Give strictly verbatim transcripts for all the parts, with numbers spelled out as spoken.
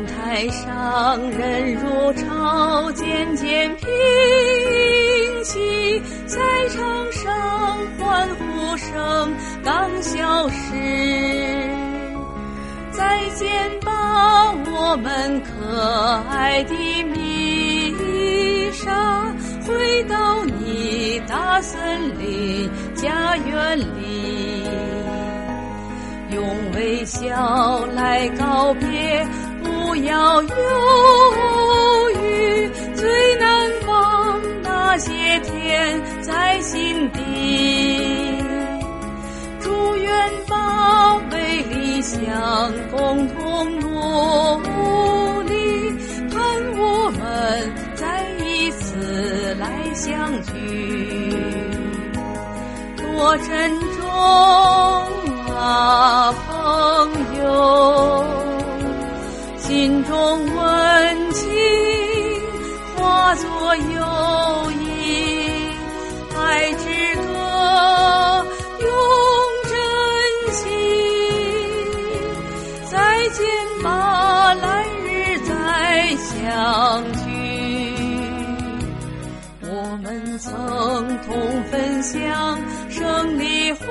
台上人如潮渐渐平息，赛场上欢呼声刚消失。再见吧，我们可爱的弥沙，回到你大森林家园里，用微笑来告别，不要犹豫，最难忘那些天在心底。祝愿吧，为理想共同努力，盼我们再一次来相聚。多珍重啊，朋友，心中温情化作友谊，爱之歌永珍惜。再见吧，来日再相聚。我们曾同分享胜利欢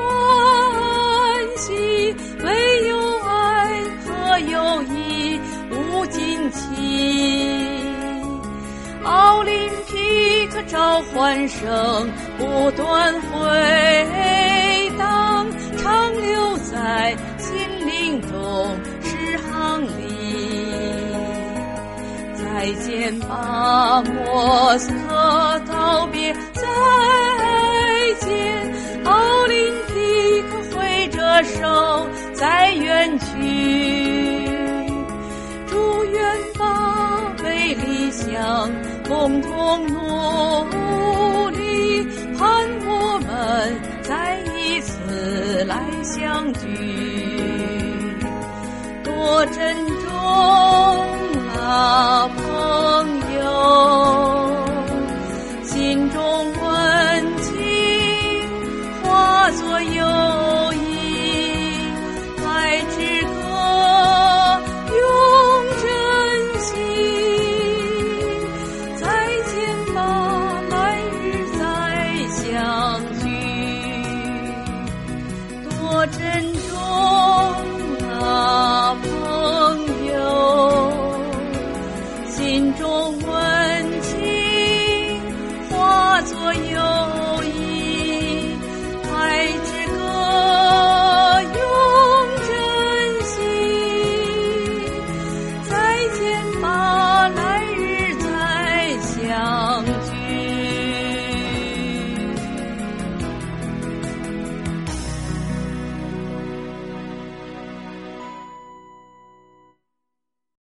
喜，唯有爱和友谊无尽期。奥林匹克召唤声不断回荡，长留在心灵中诗行里。再见吧，莫斯科，道别再见，奥林匹克挥着手在远去。祝愿吧，为理想共同努力，盼我们再一次来相聚。多珍重啊，